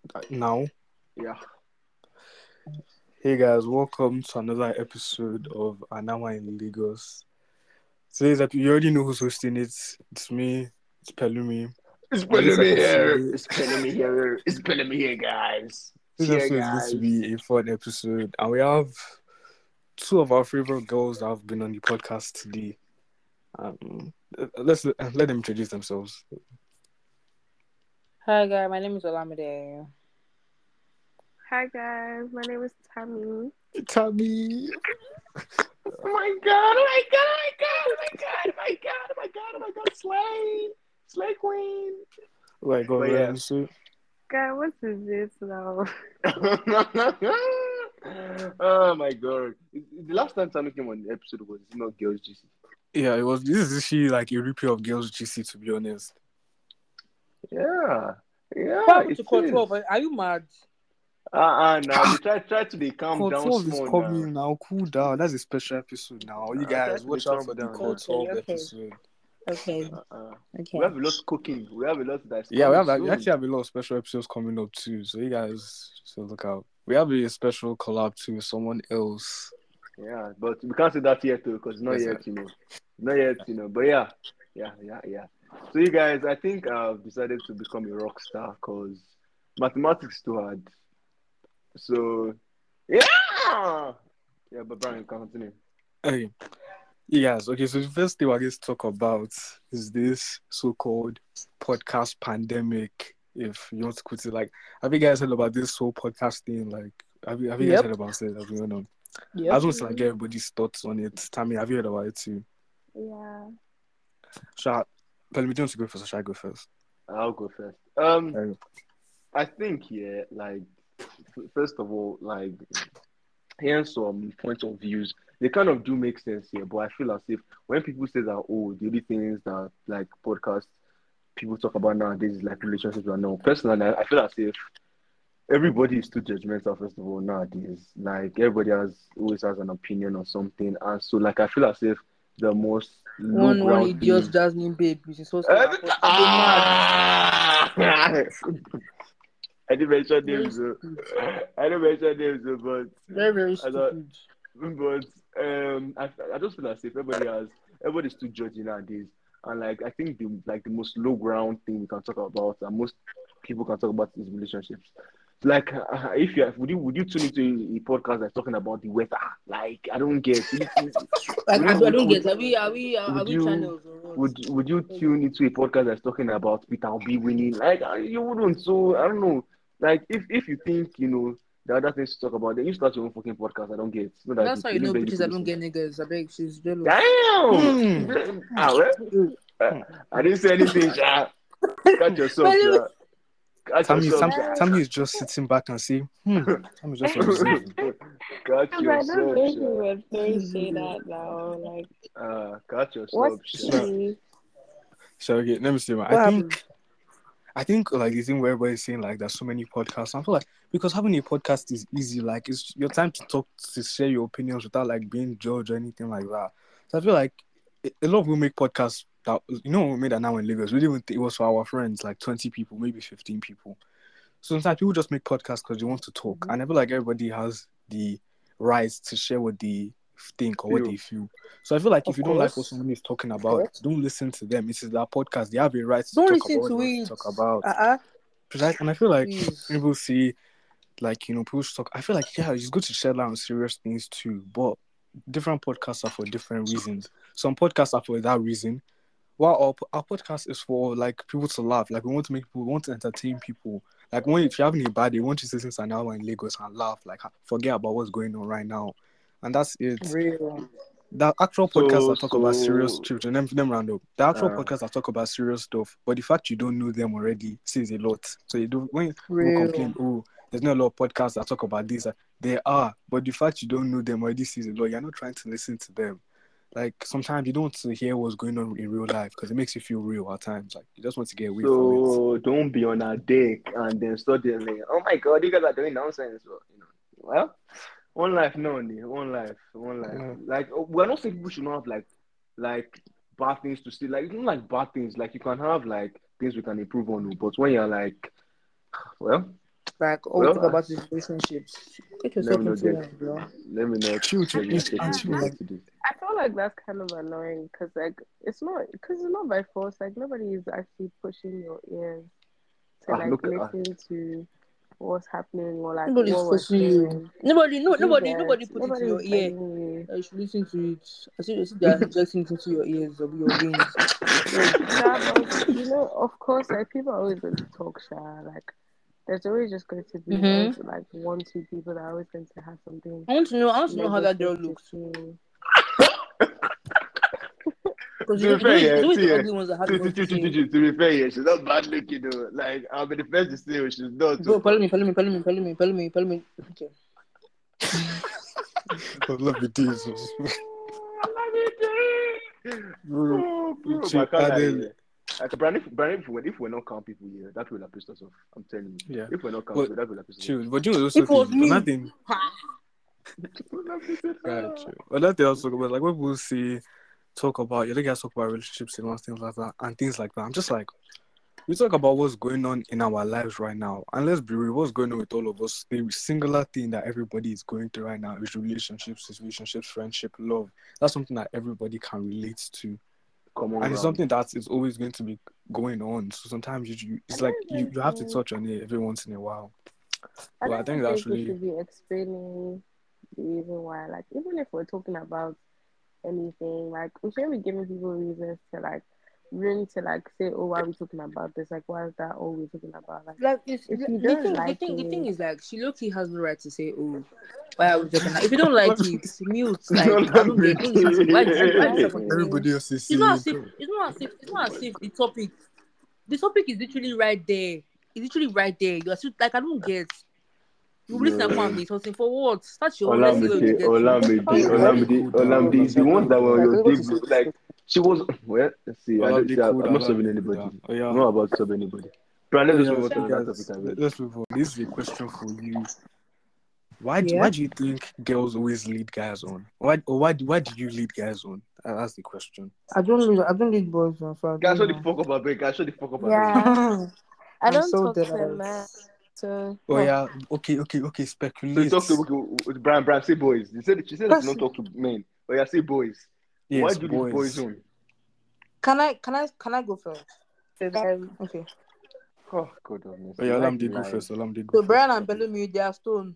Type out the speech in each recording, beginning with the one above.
Now, Yeah. hey guys, welcome to another episode of An Hour in Lagos. Today's episode, you already know who's hosting it. It's me, it's Pelumi. It's On this pulling me here. episode, It's pulling me here. It's pulling me here, guys. It's this here, episode is going to guys. be a fun episode, and we have two of our favorite girls that have been on the podcast today. Let's let them introduce themselves. Hi guys, my name is Olamide. Hi guys, my name is Tammy. Tabby, Oh my god, oh my god, oh my god, oh my god, oh my god, oh my god, oh my god, Slay. Slay Queen. like God, But yeah. so God, what is this now? Oh my god. The last time Tammy came on the episode was not Girls GC. yeah, it was. This is actually like a repeat of Girls GC, to be honest. Yeah. Yeah, What happened it to control? is. But are you mad? Now they try to they calm Core down 12 is small now. coming now. Cool down. That's a special episode now. You Try guys, to they watch out calm for the down Core now. 12 Okay. episode. Okay. We have a lot cooking. We have a lot that's Yeah, we coming have we soon. actually have a lot of special episodes coming up too. So you guys should look out. We have a special collab too with someone else. Yeah, but we can't say that yet too, because not Yes, yet, Not yet, But yeah. So you guys, I think I've decided to become a rock star because mathematics is too hard. So yeah. Yeah, but Brian, continue. Hey, you guys. Okay, so the first thing we're going to talk about is this so-called podcast pandemic. If you want to put it like, have you guys heard about this whole podcast thing? Like, have you guys heard Yep. about it? Have you know? I Yep. just want to like get everybody's thoughts on it. Tammy, have you heard about it too? Yeah. Shall Tell me, do you want to go first or shall I go first? I'll go first. Um, I think like first of all, like hearing some points of views, they kind of do make sense here. But I feel as if when people say that, oh, the only things that like podcasts people talk about nowadays is like relationships and no. Personally, I feel as if everybody is too judgmental. First of all, nowadays, like everybody always has an opinion or something, and so like I feel as if the most low One ground idiot thing. just named babe. Which is so sad. I be mad. I didn't mention Very names, stupid. but Very very I thought, stupid. but I just feel as if everybody's too judgy nowadays, and like I think the most low ground thing we can talk about, and most people can talk about is relationships. Like if you would you tune into a podcast that's talking about the weather? Like I don't get. Like Would you I don't would, get. Are would we you channels or what? would you tune into a podcast that's talking about Peter Obi winning? Like you wouldn't. So I don't know. Like if you think the other things to talk about, then you start your own fucking podcast. I don't get. It's not that That's deep. how you It is know very bitches little that don't listen. get niggas. I beg, she's jealous. Damn. hmm, Well, hmm. I didn't say anything, Sha. Catch yourself, But Sha. Catch Tammy, yourself, Tam, Sha. Guys, Tammy is just sitting back and saying, Tammy's just observing. Catch I don't yourself, get you Sha. when they say that now. Like, Catch what's yourself, Sha. So, tea? so okay, let me see. Man. what happened? I think like the thing where everybody's saying like there's so many podcasts. I feel like because having a podcast is easy. Like it's your time to talk to share your opinions without like being judged or anything like that. So I feel like a lot of people make podcasts that when we made that now in Lagos. We didn't even think it was for our friends, like 20 people, maybe 15 people. So sometimes people just make podcasts because they want to talk, and I feel like everybody has the right to share what they think or what they Feel. feel. So I feel like if Of you don't like what course. someone is talking Of about, course. don't listen to them. It's their podcast; they have a right to Don't talk about listen what they to want to it. talk about. Uh-uh. And I feel like Please. people see, like people should talk. I feel like it's good to share light on serious things too, but different podcasts are for different reasons. Some podcasts are for that reason, while our podcast is for like people to laugh. Like we want to make people, we want to entertain people. Like if you're having a bad day, we want you to listen to an hour in Lagos and laugh. Like forget about what's going on right now, and that's it. Real. The actual podcasts So that talk about serious so children, them round up. The actual uh podcasts that talk about serious stuff, but the fact you don't know them already says a lot. So you do when people complain, Real. oh, there's not a lot of podcasts that talk about this. There are, but the fact you don't know them already says a lot. You're not trying to listen to them. Like sometimes you don't want to hear what's going on in real life because it makes you feel real at times. Like you just want to get away from it. so don't be on a dick and then suddenly, oh my god, you guys are doing nonsense. Well, one life, no, only one life. Yeah. Like we're not saying people should not have like bad things to see. Like it's not like bad things. Like you can have like things we can improve on, but when you're like, well. Like all we Well, talk about is relationships. Get let yourself me not into get. one, bro. Let me not Chill, get myself and chill, like, into this. I feel like that's kind of annoying because like it's not by force. Like nobody is actually pushing your ears to Ah, like look. listen to what's happening or like Nobody's what we're forcing you. saying. Do you Nobody get? put it in Nobody's your ear. begging you. You should listen to it. I see they are injecting it into your ears or your veins. So, Sha, but of course, like people are always going to talk, Sha. Like there's always just going to be like one, two people that are always going to have something I want to know how that negative girl to looks. say. Because To be fair, it's yeah, always see, the yeah. ugly ones that have the most to say. To be fair, yeah, she's not bad looking though. Like, I'll be the first to say oh, she's not. Bro, follow me. Okay. I love it, Jesus. Bro, Bro, chill, but I can't and lie, then, yeah. Like, Brand, if we're not count people here, that will have pissed us off. I'm telling you. yeah, If we're not count but people, that will have pissed us chill. But you know, also If it was thing, me, another thing, yeah, off. chill. Another thing also, but like when people say, talk about, you know, guys talk about relationships and all things like that, and things like that. I'm just like, we talk about what's going on in our lives right now, and let's be real, what's going on with all of us. The singular thing that everybody is going through right now is relationships, friendship, love. That's something that everybody can relate to, Common and it's ground. something that is always going to be going on. So sometimes it's like you have to touch on it every once in a while. I But I don't think even that's think we really should be explaining the reason why. Like, even if we're talking about anything, like, we shouldn't be giving people reasons to, like, room to, like, say, oh, why are we talking about this? Like, why is that all we're talking about? Like, like it's, if you the don't thing, the like thing, the thing it, is like she low-key has no right to say, "Oh, why are we talking?" Like, if you don't like it, mute. Like Don't I let don't me get. Don't listen to it. Why do. yourself on your exactly. phone? everybody else is It's not saying. as if the topic. The topic is literally right there. It's literally right there. You are still like I don't get. You listen and come and No. be something for what? Start your own. Let's see where we Olamide, get to. Hey, Olamide Olamide, cool down. Olamide, the Olamide ones cool that were on down. your Like, what dick, is it? like she was. Well, let's see. Olamide cool I'm down. not serving Olamide cool anybody. down. Oh I'm yeah. not about to serve anybody. But let's Oh just yeah. move on to Okay, another topic. guys. I beg. Let's move on. This is a question for you. Why Yeah. do you think girls always lead guys on? Why do you lead guys on? That's the question. I don't need boys, so I Guys, don't shut the know. fuck up, I beg. Guys, shut the fuck up, I beg. Yeah, I I'm don't so talk dead to at men, it. so Oh Oh, yeah. Okay. So you Speculate. talk to Brian, say boys. She said that you don't person, talk to men. Oh yeah, say boys. Why Yes, do you leave boys boys. on? can I go first? to them. Okay. Oh, God of Oh mercy. yeah. White Olamide go lies. first. Olamide go So first. Brian and Belumi, they are stone.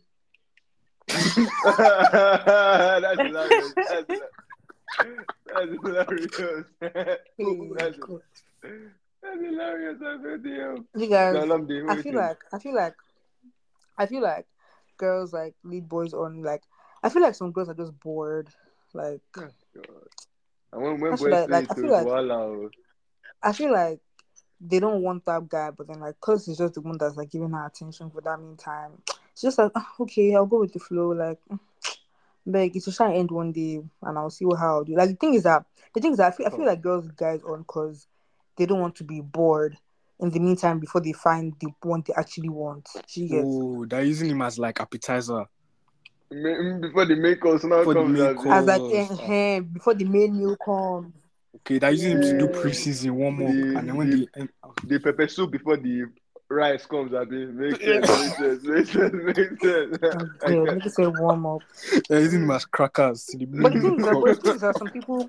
That's hilarious. That's hilarious. Hey God. That's hilarious. I bet you. You So guys, Alamdi, I what feel do you like I feel like I feel like girls like lead boys on. Like I feel like some girls are just bored. Like think? God. And when how should boys I say like it to Walla, I feel like they don't want that guy, but then like cause he's just the one that's like giving her attention for that meantime. It's just like "Ah, okay, I'll go with the flow. Like beg it will try end one day and I'll see how I'll do. Like the thing is that I feel oh, like girls lead guys on because they don't want to be bored in the meantime before they find the one they actually want. She gets Oh, they're using him as like appetizer before the main course now for the comes, main as like course. before the main meal comes. Okay, they're using him to do the Yeah. preseason warm up, and then when the they end, the pepper soup before the rice comes. I mean, makes yeah, sense, makes sense. I Yeah, can. make it say warm up. they're using him as crackers to the But main meal the course. thing is that some people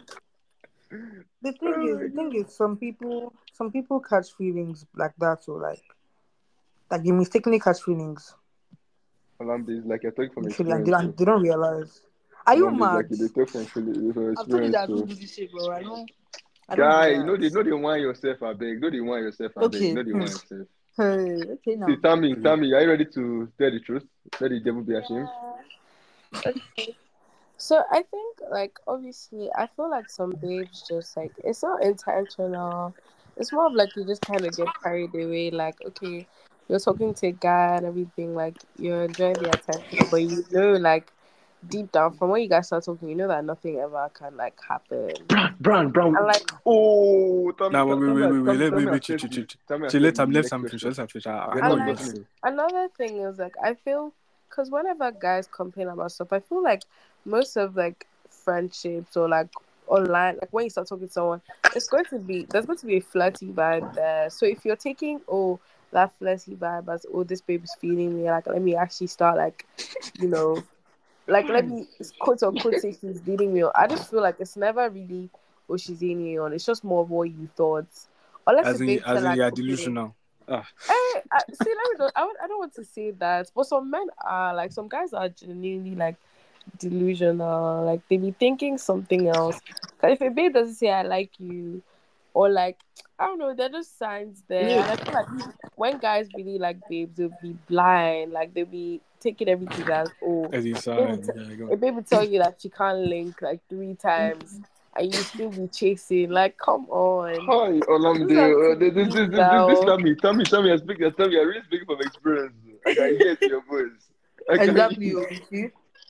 Oh the my thing god. is some people catch feelings like that, so like they mistakenly catch feelings Olamide is like you're talking from literally, and experience, so they don't realize. Are you Olamide is like mad? you talk from I've told you experience, that I don't so do this shit, bro. I don't do guy, that. know they want yourself, I beg. Know they want yourself, I beg. Okay. Know they want yourself. Hey, okay See, now. tell me, are you ready to tell the truth? Let the devil be ashamed. Okay. So I think like obviously I feel like some babes just like it's not intentional. It's more of like you just kind of get carried away. Like okay, you're talking to a guy and everything. Like you're enjoying the attention, but you know like deep down from when you guys start talking, you know that nothing ever can like happen. Brown. And like Oh, Now, wait, tell me I chill, said let the him, next finish, question. let him finish. I Yeah, know no, what and you're no, going like to finish. say. another thing is like I feel because whenever guys complain about stuff, I feel like most of like friendships or like online, like when you start talking to someone, there's going to be a flirty vibe there. So if you're taking that flirty vibe as, oh, this baby's feeling me. Like, let me actually start, like, you know, like, let me quote unquote say she's leading me on. I just feel like it's never really what she's leading me on. It's just more of what you thought. Unless the babe As said, in, like, you're okay. delusional. Ah, See, let me don't. I don't want to say that, but some men are like, some guys are genuinely like delusional. Like they be thinking something else. 'Cause if a babe doesn't say I like you, or like I don't know, there are just signs there. And I feel like when guys really like babes, they'll be blind. Like they'll be taking everything as, oh, as you baby, said, yeah, go. a baby tell you that she can't link like 3 times, and you still be chasing. Like, come on, Hi, this is not Olamide. TV This now. tell me, I really speak from experience. I can hear it in your voice. I can Exactly. hear You see?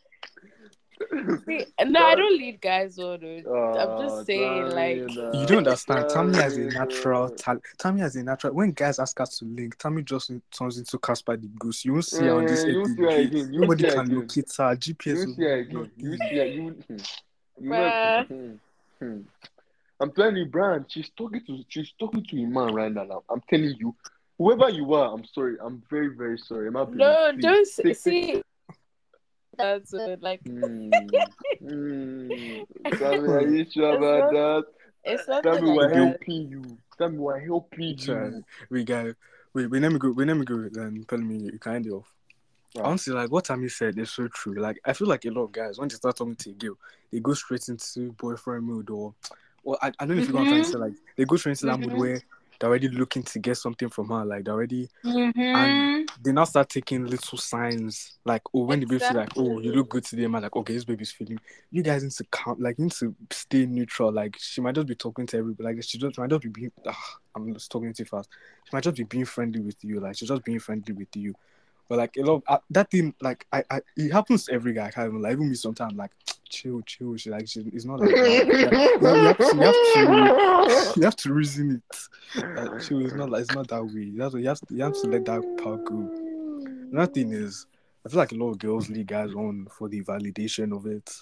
See, no, I that. don't lead guys on. I'm just saying, like, You don't understand. Tammy has a natural Tamina. talent. Tammy has a natural. When guys ask her to link, Tammy just turns into Casper the Goose. You won't see her on this earth You see her again. again. You Nobody see her can again. locate her. GPS You will see her not again. You be. see her. You know. bruh. I'm telling you, Brian. She's talking to a man right now. I'm telling you, whoever you are, I'm sorry. I'm very very sorry. I'm not being. No, Please don't take. see. That's like, Hmm. Hmm. Tell me, are Hmm. you sure it's about not. that? It's Tell nothing me like we're Okay, that. helping you. Tell me we're helping try. you. We got. Wait, let me go. Let me go. Then tell me you kind of. Ah. Honestly, like what Tammy said is so true. Like I feel like a lot of guys when they start talking to a girl, they go straight into boyfriend mode or I don't know if you know what I'm trying to say. Like they go straight into that mood where they're already looking to get something from her. Like they're already and they now start taking little signs like, oh, when the baby say like, oh, you look Exactly. good today, man, like, okay, this baby's feeling. You guys need to count, like, you need to stay neutral. Like, she might just be talking to everybody, like, she just might just be being. I'm just talking too fast. She might just be being friendly with you, like, she's just being friendly with you. But like a lot of, that thing, like it happens to every guy. I can't even, like even me sometimes, like chill. It's not like that. Like you have to reason it. That chill is not like it's not that way. You have to let that part go. Another thing is, I feel like a lot of girls lead guys on for the validation of it,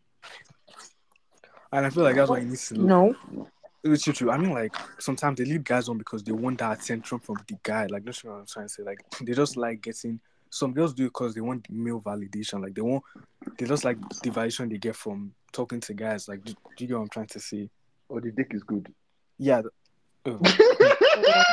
and I feel like that's why you need to. No. It's true. I mean, like sometimes they lead guys on because they want that attention from the guy. Like that's what I'm trying to say. Like they just like getting. Some girls do it because they want male validation. Like they just like the validation they get from talking to guys. Like, do you get what I'm trying to say? Oh, the dick is good. Yeah. Mm.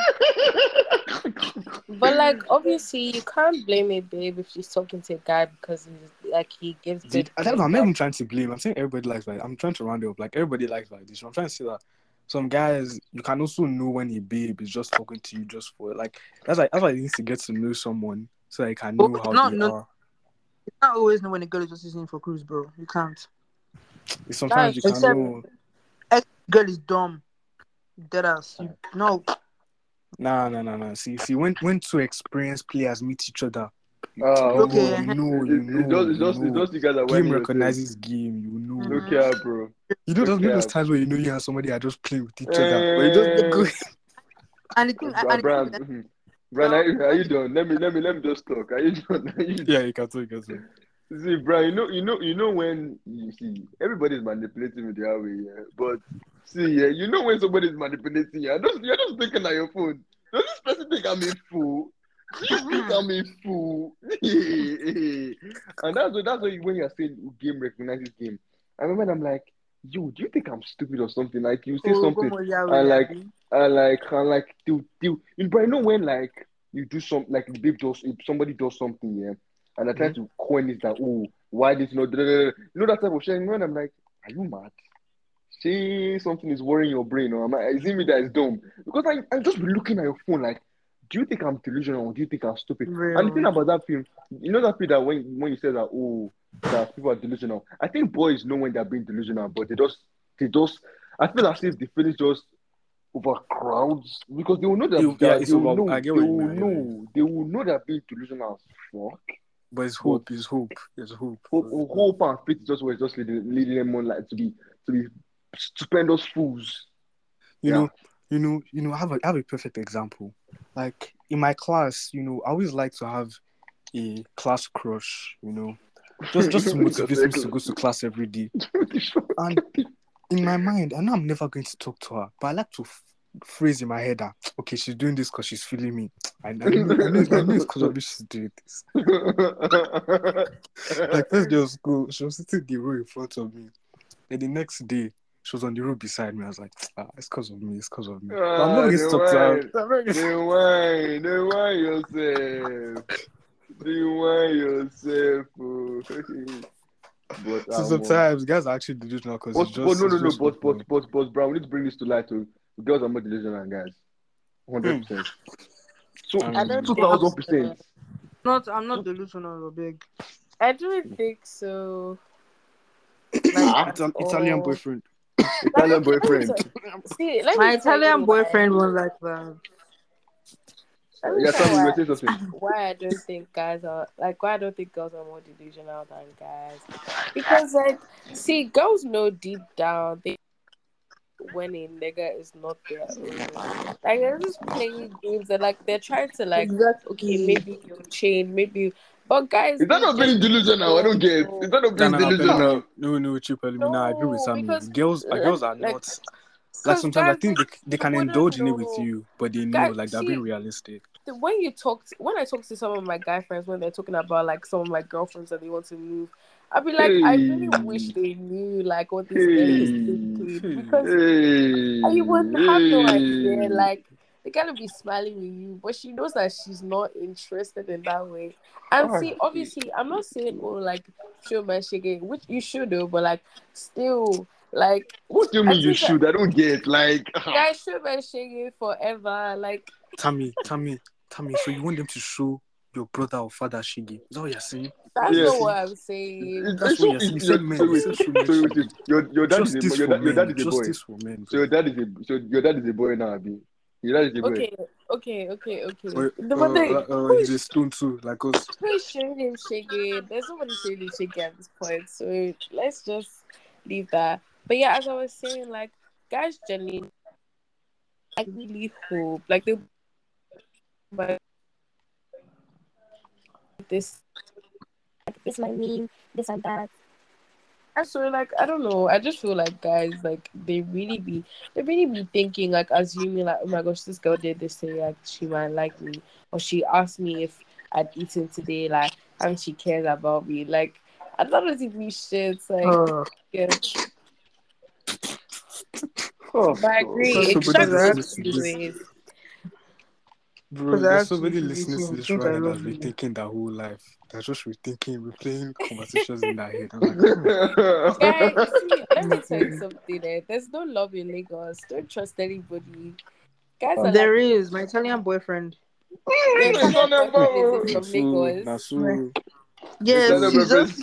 But like, obviously, you can't blame a babe if she's talking to a guy because he's like he gives good I'm not like. even trying to blame. I'm saying everybody likes validation. I'm trying to round it up. Like everybody likes validation. I'm trying to say that some guys you can also know when a babe is just talking to you just for like that's why you need to get to know someone so that you can Oh, know it's how not they no. are. You can't always know when a girl is just using for cruise, bro. You can't. Sometimes you That's can Except know. girl is dumb. Dead ass. You no. Nah. See, when two experienced players meet each other, Okay. you It's know. just you guys are Game whining yourself. recognizes game, you No know. care, bro. No You know those care. times where you know you and somebody are just playing with each other, but you just Eh, go. And the thing is that Brian, girl, are you done? Let me just talk. Are you done? Are you Yeah, you can talk, you can talk. see, Brian? You know when you see everybody's manipulating with their way, yeah. But see, yeah, you know when somebody's manipulating you, you're just thinking at your phone. Does this person think I'm a fool? Do you think I'm a fool? And that's why when you're saying game recognizes game. I remember I'm like, yo, do you think I'm stupid or something? Like you say oh, something go Yahweh, and like Abi. you know when like you do something like the babe does if somebody does something, yeah, and I try Mhm. to coin it that, oh, why this not you know that type of sharing when I'm like, are you mad? Say something is worrying your brain, or is it me that is dumb? Because I just be looking at your phone like, do you think I'm delusional or do you think I'm stupid? And the thing Real. about that film, you know that film that when you said that, oh, that people are delusional, I think boys know when they're being delusional, but they just I feel as if the feelings just overcrowds because they will know Yeah, that it's over. I get they what you will mean. I get what you mean. know they will know they're being delusional as fuck. But it's But hope. It's hope. hope and faith just leading them on like to be stupendous fools. You Yeah. know, I have a perfect example. Like in my class, I always like to have a class crush. Just to Because motivate me to go to class every day. And in my mind, I know I'm never going to talk to her, but I like to phrase in my head that okay, she's doing this because she's feeling me. I knew it's because of me she's doing this. Like first day of school, she was sitting in the row in front of me. And the next day, she was on the row beside me. I was like, it's because of me. It's because of me. But I'm not going to The talk to her. wine yourself. The wine yourself. Oh. But So sometimes guys are actually delusional because it's just. But, bro, we need to bring this to light. To girls are more delusional than guys. 100%. So I don't think 2000%. I'm not delusional or big. I don't think so. Like, Italian boyfriend. Italian boyfriend. See, let My me tell Italian you boyfriend was like that. Let me Yeah, tell tell me, you you were saying something. why I don't think guys are like why I don't think girls are more delusional than guys. Because like, see, girls know deep down they when a nigga is not their own. Like they're just playing games and like they're trying to like, okay, Exactly. maybe you'll change, maybe, but guys, Is that they not being genuinely delusional? I don't don't get. Is know. that not being No, delusional? Pelumi. No, I agree with No, Sammy. because Girls are like, not. Like cause sometimes I guys think they they can wouldn't indulge in it with know. you, but they know Guys, like they're being see, realistic. when I talk to some of my guy friends when they're talking about like some of my girlfriends that they want to move, I'd be like, I really wish Hey, they knew like what this girl is hey, thinking Hey. because you would have no idea. hey. Like they gotta be smiling with you, but she knows that she's not interested in that way. And Ah, see, obviously, I'm not saying oh like show my shiggy, which you should do, but like still like what do you I mean you think that should? I don't get. Like, guys show my shiggy forever. Like Tammy. So you want them to show your brother or father Shigi? Is that what you're saying? that's You're yeah. not what saying I'm saying. that's what you're saying. You said men. So You wait, said show men so wait. Shigi. Your dad is a Justice for your dad men. is a boy. Justice for men, So bro. your dad is a boy now, Abi. Your dad is a boy. Okay. But The mother he's a stone too, like us. who's showing him shaking? There's nobody showing him shaking at this point. So let's just leave that. But yeah, as I was saying, like guys genuinely like really hope like they but this might mean this and that. And so like I don't know. I just feel like guys like they really be thinking like assuming like oh my gosh this girl did this today like she might like me or she asked me if I'd eaten today like and she cares about me like I don't know if we shit like yeah. Oh, But I agree it Somebody Because just I goes listens to actually, two this, ways. bro. because I There's actually somebody should be listening to you this think right I now that's love you. rethinking their whole life. They're just replaying conversations in their head. I'm like, oh. Guys, see, let me tell you something. There's no love in Lagos. Don't trust anybody. Guys are like, There is my Italian boyfriend. your it's Italian on them, boyfriend is it bro. from Lagos? Nasu. Yes, Italian he's just.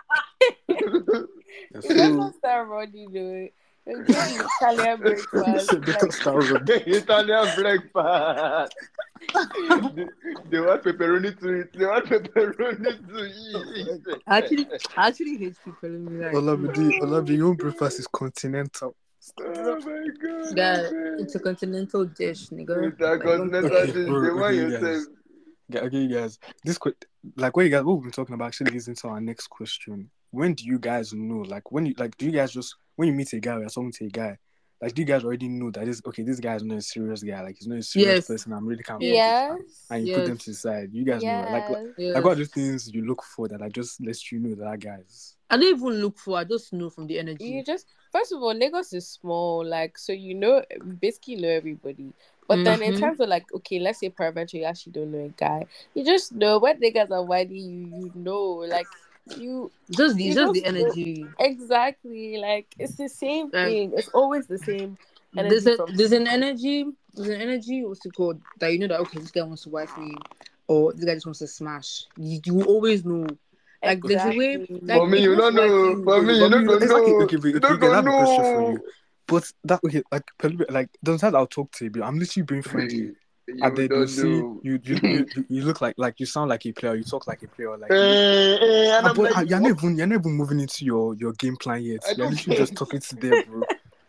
He doesn't start running though. He'll give you Italian breakfast. Like, Italian breakfast. They want pepperoni to eat. They want pepperoni to eat. I actually hate people telling me that. Olabidi, your own breakfast is continental. Oh my god, I That it's a continental dish, nigga. Like, don't play. intercontinental Okay, dish. They bro. want Okay, you yourself. guys. Okay, you guys. Like what we've been talking about actually leads into our next question. When do you guys know? Like when you like, do you guys just when you meet a guy or you're talking to a guy, like do you guys already know that this guy is not a serious guy, like he's not a serious Yes. person. I'm really Yes. confident. yes, And you put them to the side. You guys know, yes. like what are the things you look for that like just lets you know that guy's. I don't even look for. I just know from the energy. You just first of all, Lagos is small, like so you know basically know everybody. But then in terms of like, okay, let's say peradventure you actually don't know a guy, you just know when niggas are whiny, you know, like you Just you just the just know energy. exactly like it's the same Like thing. It's always the same there's energy a from there's an energy. There's an energy. What's it called? That you know that okay, this guy wants to wife me, or this guy just wants to smash. You always know. Like there's a way. exactly. Like For me, if he you wants to don't wife know. you, For me, you don't go Exactly. know. Okay, but You okay, don't go I have a question for know. you. But that okay, like sometimes I'll talk to you, I'm literally being friendly. And You then you don't see know. you look like you sound like a player, you talk like a player, like And I'm but like, you're not even moving into your game plan yet. I You're don't literally just get. talking to them, bro.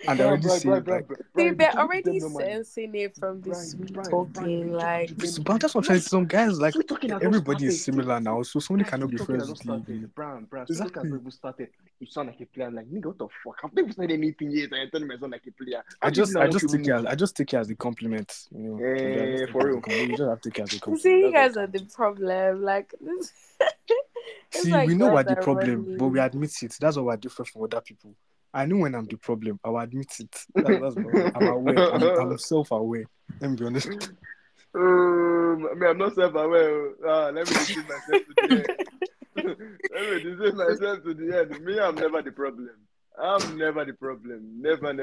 And they're already saying Brian, like, See, Brian, be they're talking to them already normally. sensing it from the Brian, sweet Brian, talking. be talking to Like, them. but that's what I'm trying to say. Some guys like Sweet talking has not everybody started. is similar now, so somebody Brian, cannot sweet be talking friends has not with you. started. Brian, sweet talking has Exactly. not even started. You sound like a player. I'm like, nigga, what the fuck? I've never said anything yet. I tell me I sound like a player. How do you I not just even take it move? as a compliment. I just take it For as a real. compliment. You just have to take it as a see, compliment. you That's what guys it are comes the to. problem. Like, this. It's See, we like know guys we're the are problem, but we running. admit it. That's why we're different from other people. I know when I'm the problem. I'll admit it. I'm aware. I'm self-aware. Let me be honest. I mean, I'm not self-aware. Let me deceive myself to the end. Let me deceive myself to the end. Me, I'm never the problem. I'm never the problem. Never,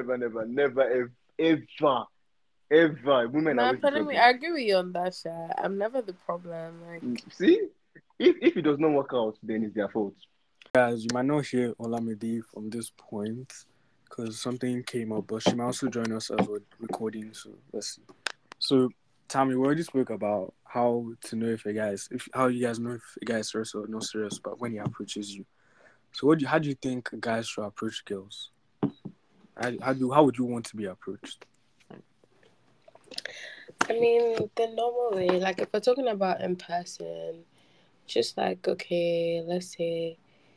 ever. Women are Nah, always the telling me, problem. I agree with you on that, Sha. I'm never the problem. Like, See, if it does not work out, then it's their fault. Guys, you might not hear Olamide from this point because something came up, but she might also join us as we're recording. So let's see. So, Tammy, we already spoke about how to know if how you guys know if a guy is serious or not serious, but when he approaches you. So, how do you think guys should approach girls? How would you want to be approached? I mean, the normal way, like if we're talking about in person, just like, okay, let's say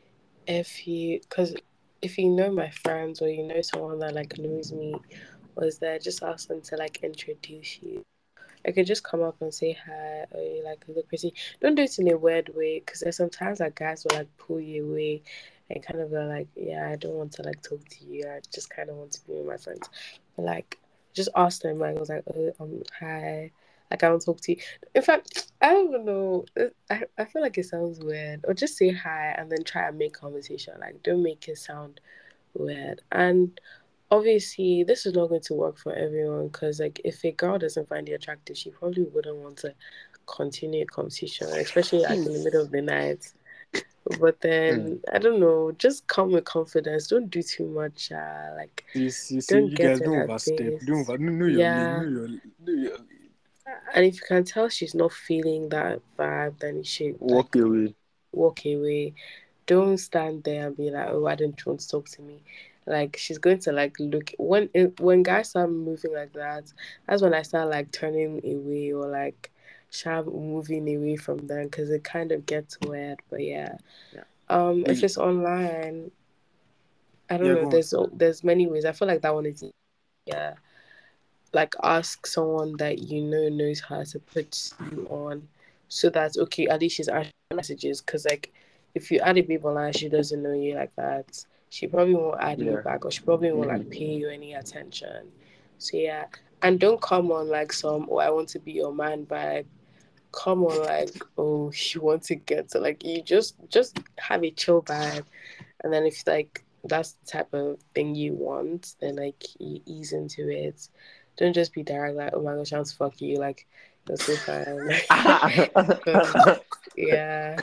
if you know my friends or you know someone that like knows me was there, just ask them to like introduce you. I could just come up and say hi, or you like look pretty. Don't do it in a weird way, because there's sometimes like guys will like pull you away and kind of go like, yeah, I don't want to like talk to you. I just kind of want to be with my friends. But like, just ask them. Like, I was like, oh, hi. Like, I don't talk to you. In fact, I don't even know. I feel like it sounds weird. Or just say hi and then try and make conversation. Like, don't make it sound weird. And obviously this is not going to work for everyone, because like if a girl doesn't find you attractive, she probably wouldn't want to continue a conversation, especially like in the middle of the night. But then I don't know, just come with confidence. Don't do too much. Like, don't You get guys to don't that overstep. Don't phase. know your lane. Yeah, Know your lane. and if you can tell she's not feeling that vibe, then you should Walk like away. walk away. Don't stand there and be like, "Oh, why didn't you want to talk to me?" Like, she's going to like look when guys start moving like that. That's when I start like turning away, or like start moving away from them, because it kind of gets weird. But yeah, Yeah. if Hey, it's online, I don't Yeah, know. go on. There's many ways. I feel like that one is, yeah. Like, ask someone that you know knows how to put you on, so that okay, at least she's answering messages. Because like, if you add a babe online, she doesn't know you like that, she probably won't add you yeah. back, or she probably won't Mm-hmm. like pay you any attention. So yeah, and don't come on like some, oh, I want to be your man vibe. Come on like, oh, you want to get to like, you just have a chill vibe. And then if like that's the type of thing you want, then like you ease into it. Don't just be direct like, oh my gosh, I want to fuck you. Like, you're so fine. Because yeah,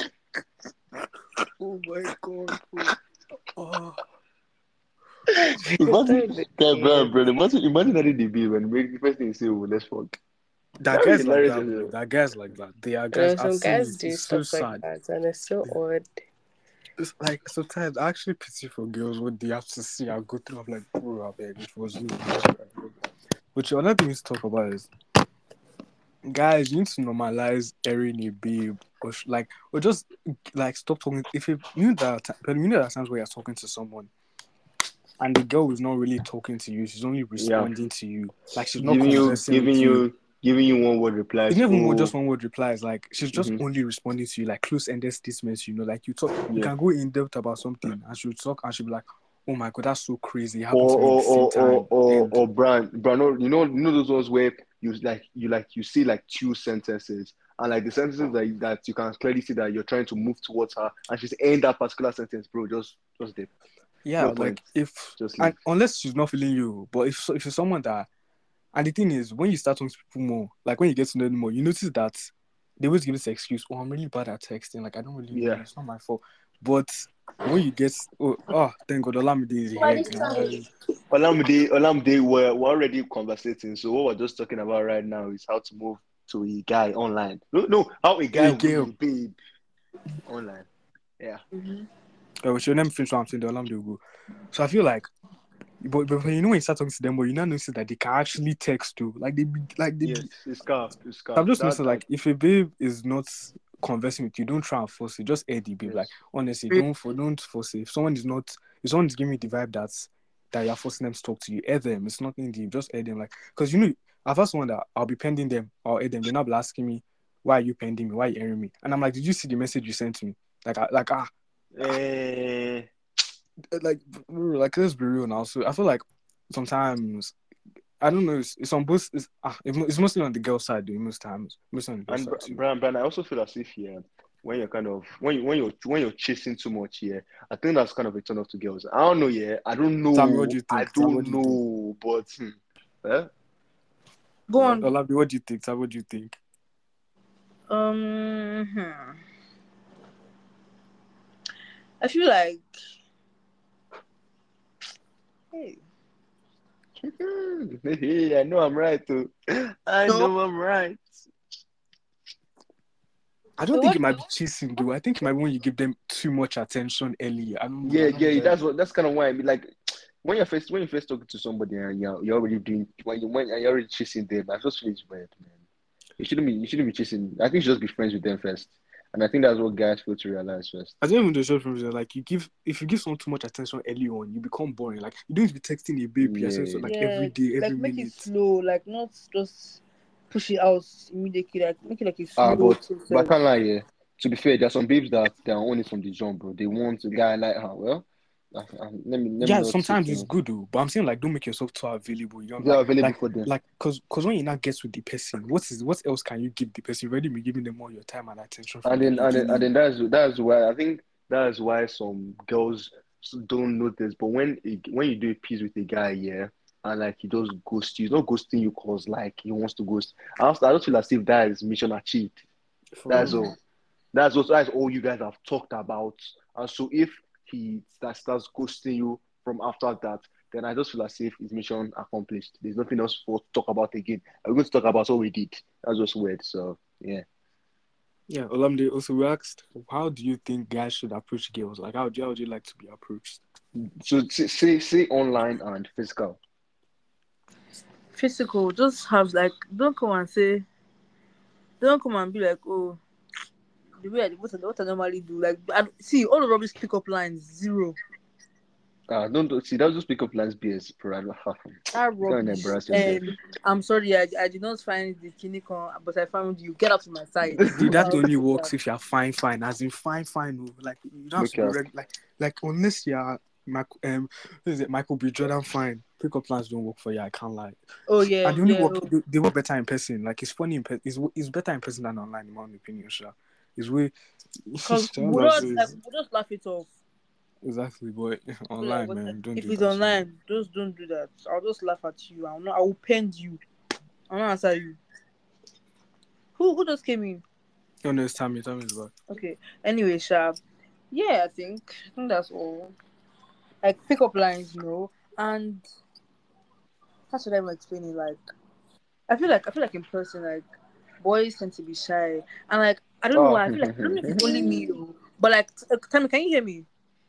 Oh my god, bro. Oh. don't Imagine, do bro, it. imagine that in the bill when the first thing you say, oh, let's fuck. That That would be guys like hilarious that, as bro. well. That guys like that. They are You guys. know, I've some seen guys it. do It's so stuff like sad. that, and it's so odd. It's like sometimes I actually pity for girls what they have to see. I go through. I'm like, bro, I beg, it was you. But the other thing to talk about is, guys, you need to normalize airing a babe, or just like stop talking. If you know that times where you're talking to someone and the girl is not really talking to you, she's only Yeah. responding to you, like she's not Giving you, conversing giving with you. you, giving you one word It's replies. never more just Oh, one word replies. Like she's just mm-hmm. only responding to you, like close-ended statements. Like you talk, you Yeah. can go in depth about something, and she'll talk, and she'll be like, "Oh my god, that's so crazy! It happened Or to me at the or same or or time." or, And or brand, you know those ones where you see like two sentences, and like the sentences that you can clearly see that you're trying to move towards her, and she's in that particular sentence, bro. Just dip. yeah, No like point. if Just and leave. unless she's not feeling you, but if you're someone that, and the thing is, when you start talking to people more, like when you get to know them more, you notice that they always give this excuse, "Oh, I'm really bad at texting. Like I don't really know. Yeah. It's not my fault." But when you get, thank God, Olamide is here, guys. Olamide, we're already conversating. So what we're just talking about right now is how to move to a guy online. No, how a guy Hey, will be girl. a babe online. Yeah. Mm-hmm. Which your name finish what I'm saying, the Olamide will go. So I feel like but you know when you start talking to them, but you now notice that they can actually text too. Like they Yes, be. it's car. It's So I'm car. just noticing That like if a babe is not conversing with you, don't try and force it. Just air the babe. Like yes. honestly, don't force it. If someone is giving me the vibe that you're forcing them to talk to you, air them. It's nothing deep. Just air them. Like because I've asked someone that I'll be pending them, I'll air them. They're not asking me why are you pending me, why are you airing me, and I'm like, did you see the message you sent to me? Eh, Like let's be real now. So I feel like sometimes I don't know. It's on both. It's mostly on the girl side, though. Most times, mostly on the girl and side too. Brian, I also feel as if when you're kind of when you're chasing too much, I think that's kind of a turn off to girls. I don't know, I don't Sammy, what do know, you think? Sammy, what do you think? but eh? Go Yeah. on. Olabi, what do you think? Sammy, what do you think? I feel like, hey, Hey, I know I'm right too. I no, know I'm right. I don't so think what? it might be chasing, though. I think it might be when you give them too much attention early. I don't know. I Yeah, don't know. that's kind of why I mean, like when you first talking to somebody and you're already doing when you're already chasing them, I just feel it's weird, man. You shouldn't be chasing. I think you should just be friends with them first, and I think that's what guys fail to realize first. I don't even know the short from like if you give someone too much attention early on, you become boring. Like you don't need to be texting a baby so Yeah, like every Yeah, day, every like make it minute. slow, like not just push it out immediately. Like make it like a slow but I process. can't lie. Yeah, to be fair, there are some babes that they are on it from the jump, bro. They want a guy like her. Well, let me Yeah, not say sometimes too it's much. good though, but I'm saying like don't make yourself too available. You don't They are available like for them. because when you not get with the person, what else can you give the person? You've already been giving them all your time and attention from And the and beginning. then that's why I think that's why some girls don't notice. But when you do a piece with a guy, and like he does ghost you, he's not ghosting you cause like he wants to ghost. I don't feel as if that is mission achieved. For That's real. all. That's all you guys have talked about. And so if he starts ghosting you from after that, then I just feel as if it's mission accomplished. There's nothing else for to talk about again. We're going to talk about what we did. That's just weird. So yeah. Yeah, Olamide also we asked, how do you think guys should approach girls? Like, how would you like to be approached? So say online and physical. Physical, just have like don't come and be like, oh, the way what I normally do. Like see all the rubbish pick up lines, zero. Don't see. That was just pick up lines BS, bro. That You can't rubbish. embarrass yourself. I'm sorry, I did not find the Kinikon, but I found you. Get out of my sight. See, Go that out only of works that. if you're fine, as in fine. Oh. Like you don't have to Look be up. like unless you're who is it, Michael B. Jordan fine. Pickup lines don't work for you. I can't lie. Oh yeah, And they only yeah. work. They work better in person. Like it's funny in person. It's better in person than online, in my own opinion. Sure, it's way. Because All I say is we'll just laugh it off. exactly, but Be like, online, man, don't if do it's that shit. online, just don't do that. I'll just laugh at you. I will pend you. I'll not answer you. Who just came in? Oh no, it's Tammy is back. Okay. Anyway, Sharp. Yeah, I think that's all. Like pick up lines, and how should I even explain it? Like I feel like in person, like boys tend to be shy, and like I don't know Oh, why. I don't know if it's only me, but like, Tammy, can you hear me?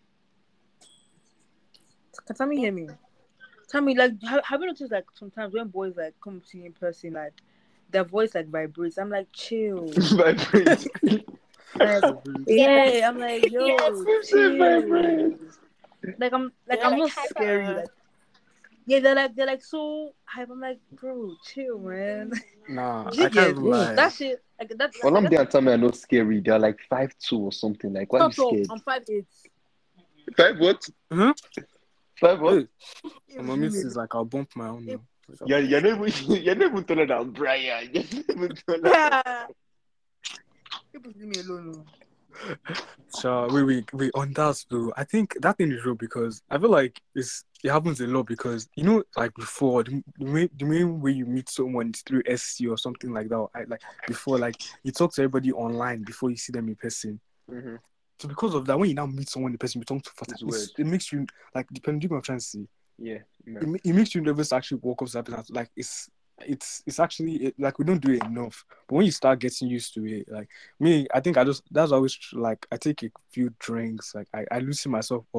Can Tammy hear me? Tammy, like, have you noticed like sometimes when boys like come to you in person, like their voice like vibrates. I'm like, chill. vibrate. Like, Yes. yeah, I'm like, Yes. yo, Who said chill. vibrate? Like They're I'm like not scary. hyper. Like, yeah, they're like so hype. I'm like, bro, chill, man. Nah, Do I you can't get even Yeah. lie. that shit? Well, Like I'm that's there like and tell me I'm not scary. They're like 5'2" or something. Like, why are you shut up. scared? I'm 5'8". Five what? Huh? Five what? Hey, my mate is like, I'll bump my own. No. Like, You're never you're never taller than Brian. You're never taller. People leave me alone. No. so wait. On that though, I think that thing is real because I feel like it happens a lot because like before the main way you meet someone is through SC or something like that. Like before, like you talk to everybody online before you see them in person. Mm-hmm. So because of that, when you now meet someone in person, you talk to It's weird. it makes you like depending on what I'm trying to say. Yeah. Yeah. It makes you nervous to actually walk up to that person. Like it's actually like we don't do it enough. But when you start getting used to it, like me, I think that's always like I take a few drinks, like I loosen myself up,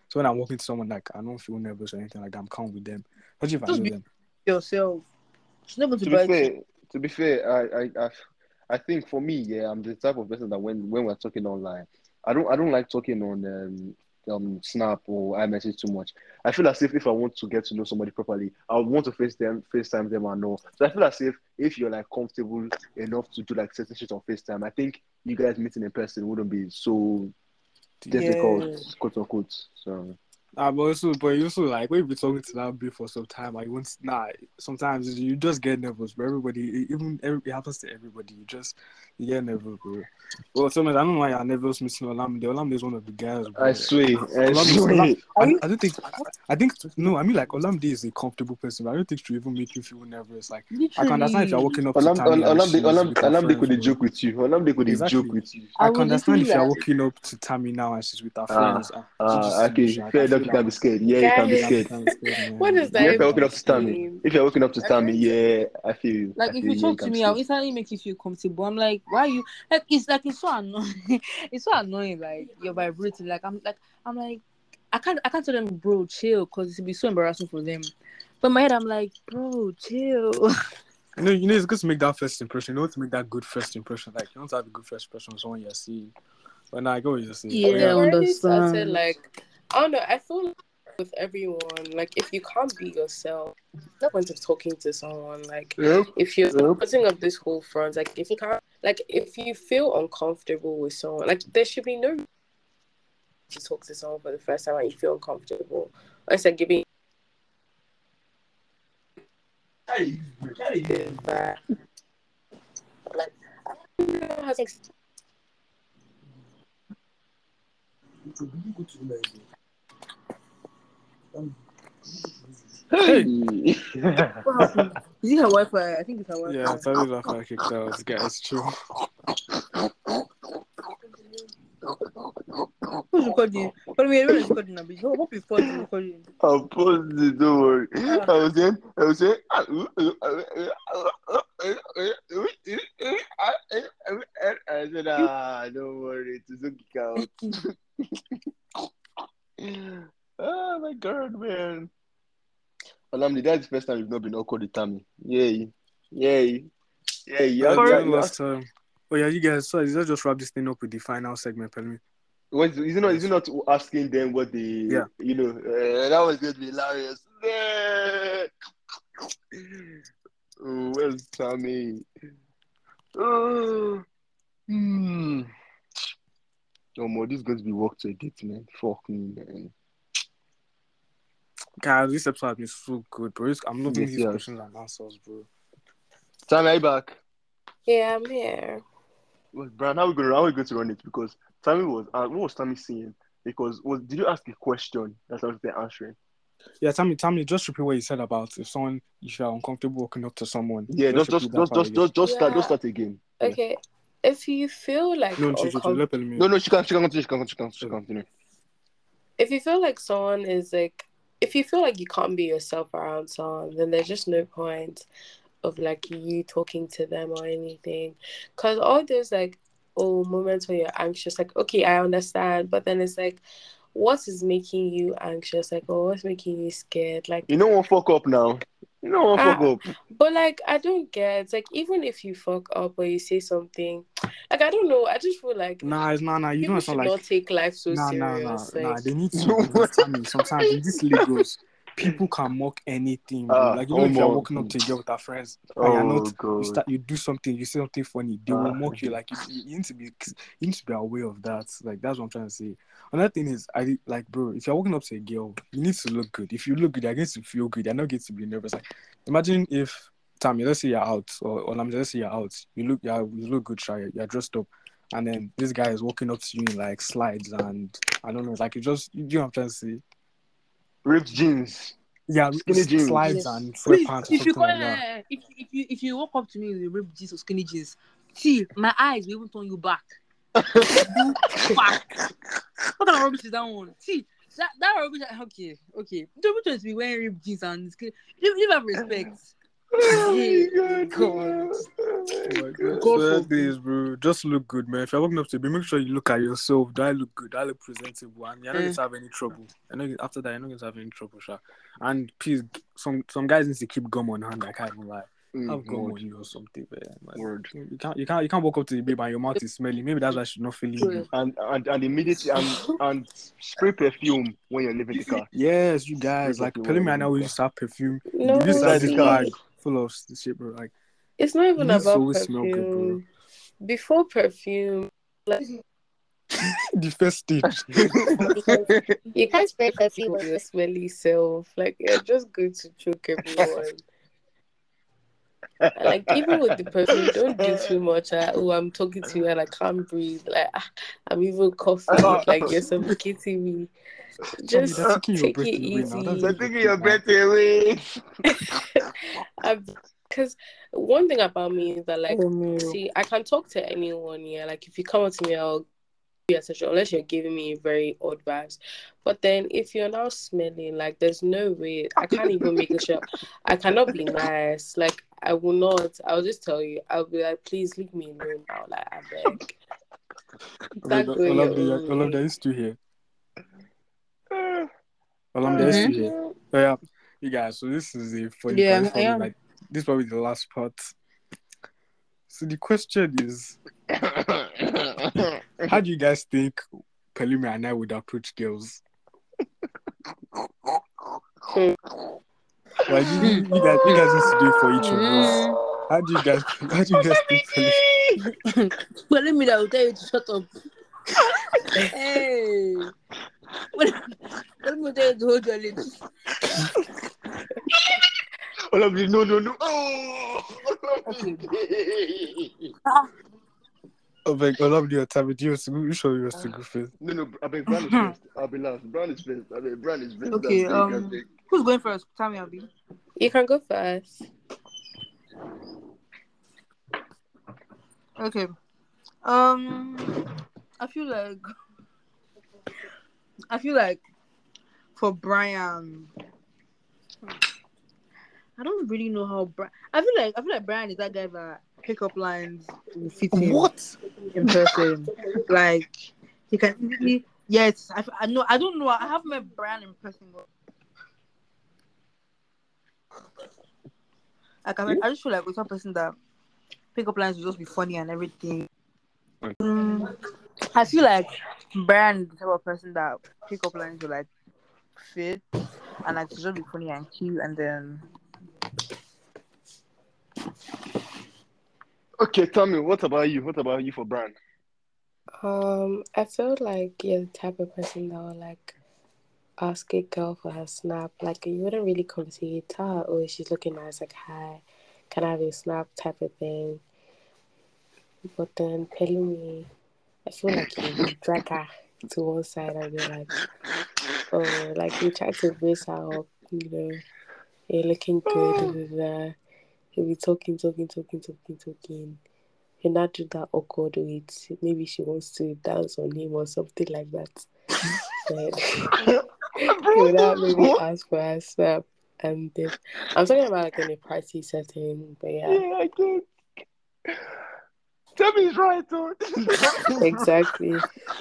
So when I'm walking to someone, like I don't feel nervous or anything like that. I'm calm with them, especially if I Just know be them. yourself. She's not going to To be bite you. fair, to be fair, I think for me, yeah, I'm the type of person that when we're talking online, I don't like talking on Snap or iMessage too much. I feel as if I want to get to know somebody properly, I would want to FaceTime them and know. So I feel as if you're like comfortable enough to do like certain shit on FaceTime, I think you guys meeting in person wouldn't be so difficult, Yeah. quote unquote. So But you also like when you be talking to that bitch for some time, like once sometimes you just get nervous. But it happens to everybody. You get nervous, bro. Well, sometimes I don't know why you're nervous missing Olamide. Olamide is one of the guys, I bro. swear, I Olam, swear. Are you? I don't think no. I mean like Olamide is a comfortable person, but I don't think she even make you feel nervous. Like I can understand if you're Literally. walking up to Tammy and she's with her Olamide friends, could bro. joke with you. Olamide could joke Exactly. with you. I I can would understand literally if you're like. walking up to Tammy now and she's with her friends. Okay. I Fair can enough. feel You that can be one. scared. Yeah, you can be You can be scared. Guys, kind of scared, What man. does Yeah, that if you're walking even up to Tammy, mean? if you're walking up to I Tammy, don't yeah, I feel you. like I if feel you you. Yeah, you talk can to be me, I'll scared. instantly make you feel comfortable. I'm like, why are you like it's so annoying. It's so annoying. Like you're vibrating. I'm like, I can't tell them, bro, chill, because it'll be so embarrassing for them. But in my head, I'm like, bro, chill. It's good to make that first impression. You know, to make that good first impression. Like you want to have a good first impression of someone you're seeing. But now I go what you're saying. But But Yeah, they've I yeah, already started understand. like I don't know. I feel like with everyone, like if you can't be yourself, no point of talking to someone. Like Yep. if you're Yep. putting up this whole front, like if you can't, like if you feel uncomfortable with someone, like there should be no reason to talk to someone for the first time and you feel uncomfortable. Like I said, giving that, like I don't know how to hey, What happened? Is it her Wi-Fi? I think it's her yeah, Wi-Fi. tell me if I kicked out. Guys, it's true. Who's recording? By the way, everyone is recording now. But hope you pause the recording. I'll pause it, don't worry. Ah, I was saying, I said, you. don't worry, it's a kick out. Oh my god, man. Alamdi, that's the first time you've not been awkward with Tammy. Yay. Yay. Yay. I For didn't last time. Oh yeah, you guys. So let's just wrap this thing up with the final segment, Pelmi. Is it not asking them what they, Yeah. that was going to be hilarious. Oh, where's Tammy? Oh, Oh, more, this is going to be work to edit, man. Fuck me, man. Guys, this episode has been so good, bro. I'm loving Yes, these yes. questions and answers, bro. Tammy, are you back? Yeah, I'm here. Well, Brian, how are we going to run it? Because Tammy was, what was Tammy saying? Because did you ask a question that I was there answering? Yeah, Tammy, just repeat what you said about if you're uncomfortable walking up to someone. Yeah, Just repeat that part again. Yeah. start again. Yeah. Okay. If you feel like No, uncomfortable, let Pelmi. No, she can continue. if you feel like someone is like, if you feel like you can't be yourself around someone, then there's just no point of like you talking to them or anything. Because all those like, moments where you're anxious, like, okay, I understand, but then it's like, what is making you anxious? Like, what's making you scared? Like, You know what fuck up now? You know what fuck up? but like, I don't get, like, even if you fuck up or you say something, like, I don't know, I just feel like Nah. You know, people it's not should like not take life so nah. serious. Like, They need to because Tammy. Sometimes in this Lagos, people can mock anything, bro. Like if you're walking up to a girl with her friends and you're not, God. you do something, you say something funny, they will mock you. Like you need to be aware of that. Like that's what I'm trying to say. Another thing is, bro, if you're walking up to a girl, you need to look good. If you look good, you're going to feel good. You're not going to be nervous. Like imagine if Tammy, let's say you're out, or let's say you're out, you look good, shy, you're dressed up. And then this guy is walking up to you in like slides and I don't know, it's like you know what I'm trying to say? Ripped jeans. Yeah, Skinny jeans. slides and Please, sweatpants or if you something like that. call, if you walk up to me with ripped jeans or skinny jeans, see, my eyes will even turn you back. What kind of rubbish is that one? See, that rubbish. Okay. The difference be wearing ripped jeans and skinny. You have respect. Oh my God, God. Oh my God. God So that forbid. is, bro. Just look good, man. If you're walking up to me, make sure you look at yourself. Do I look good? Do I look presentable? And you're not going to have any trouble. After that, you're not going to have any trouble, sha. And please, some guys need to keep gum on hand. I can't even lie. Have gum Word. on you or something, man. Like, Word. you can't walk up to the babe and your mouth is smelling. Maybe that's why she's not feeling you. And immediately and spray perfume when you're leaving the car. Yes, you guys. Spray Like, perfume when Pelumi you're and I leaving the always have perfume. No, We used to have Inside the this car. bag see, full of shit, bro. Like, it's not you even need to about always smell good, bro. perfume. Before perfume, like The first stage. you can't spray perfume on your smelly self. Like you're just going to choke everyone. And, like even with the perfume, don't do too much. Oh, I'm talking to you and I can't breathe. Like I'm even coughing. Like you're suffocating me. Tommy, Just they're taking your take breath it away now. That's They're easy. taking your breath away. Because one thing about me is that like, Oh, no. see, I can talk to anyone. Yeah, like if you come up to me, I'll be attention unless you're giving me very odd vibes. But then if you're now smelling, like there's no way I can't even make a shot. I cannot be nice. Like I will not. I'll just tell you. I'll be like, please leave me alone now. Like I beg. That go your own All of that way. is still here. Olamide is still here. Oh, yeah, you guys. So this is a funny part. Yeah, This is I probably am. like this is probably the last part. So the question is, how do you guys think Pelumi and I would approach girls? Like you guys need to do it for each of us. How do you guys think Pelumi? Well, let me that will tell you to shut up. Hey. Let me tell you to hold your lips. All of you, no. Oh, Oh my God, Olamide, Tammy, do you want to go? You sure you want to go first? no. I beg, Brown is first. I'll be last. Brown is first. I beg, Brown is first. Okay, I beg. who's going first? Tell me, Abby. You can go first. Okay. I feel like for Brian, I don't really know how Brian. I feel like Brian is that guy that pickup lines will fit him in person. Like he can easily. Yes, I know. I don't know. I haven't met Brian in person. Like I just feel like with one person that pickup lines will just be funny and everything. I feel like Brian is the type of person that pickup lines will like fit and like to just be funny and cute and then. Okay, tell me, what about you? What about you for Brown? I feel like you're the type of person that will like ask a girl for her snap. Like you wouldn't really come to you, tell her, oh, she's looking nice, like hi, can I have a snap type of thing. But then Pelumi, I feel like you drag her to one side and be like, oh, like you try to raise her up, you know, you're looking good, he'll be talking. He'll not do that awkward wait. Maybe she wants to dance on him or something like that. Then he would not maybe ask for her snap. And then I'm talking about like in a party setting, but yeah. Yeah, I did. Tell me it's right, though. Exactly.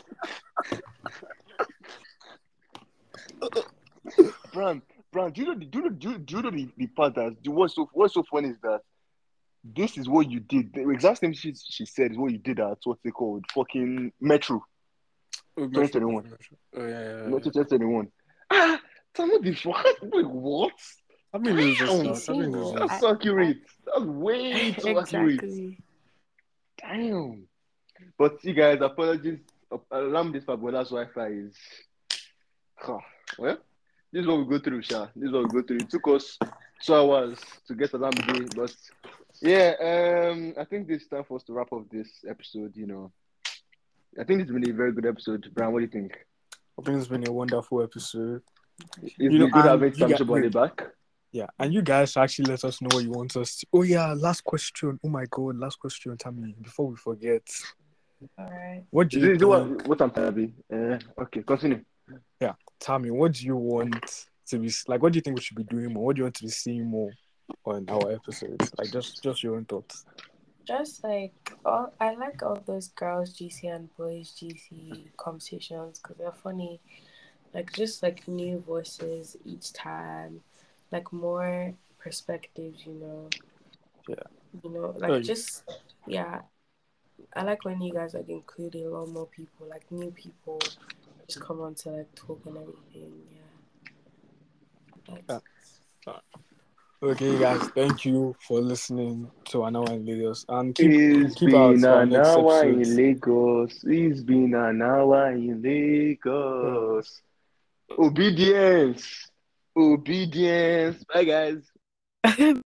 Brown, do you know the part that what's so funny is that this is what you did. The exact same shit she said is what you did at what's it called? Fucking Metro. 2021. Oh yeah. Metro 2021. Ah, tell me the fuck. Wait, what? I mean, it was just You now. see I mean, it was what? just. That's so accurate. That's way too accurate. Exactly. Damn. But you guys, apologies. Alarm this part, but that's Wi-Fi is. Well, this is what we go through, Sha. This is what we go through. It took us 2 hours to get Alarm Day, but yeah, I think it's time for us to wrap up this episode. You know, I think it's been a very good episode. Brian, what do you think? I think it's been a wonderful episode. It's You been know, good and having you Sam Chobani back. Yeah, and you guys actually let us know what you want us to. Oh yeah, last question. Oh my God, last question, Tammy. Before we forget. All right. What do Is you it think? what I'm telling okay, continue. Yeah, Tammy, what do you want to be like? What do you think we should be doing more? What do you want to be seeing more on our episodes? Like just your own thoughts. Just like all, I like all those girls GC and boys GC conversations because they're funny. Like just like new voices each time, like more perspectives. Yeah. Like Oh, just yeah. I like when you guys like include a lot more people, like new people, just come on to like talk and everything. Yeah, yeah. that's Okay, guys, thank you for listening to An Hour in Lagos, and It's keep out been for our an next hour in episodes. Lagos. It's been an hour in Yeah. Lagos. Obedience. Obedience. Bye, guys.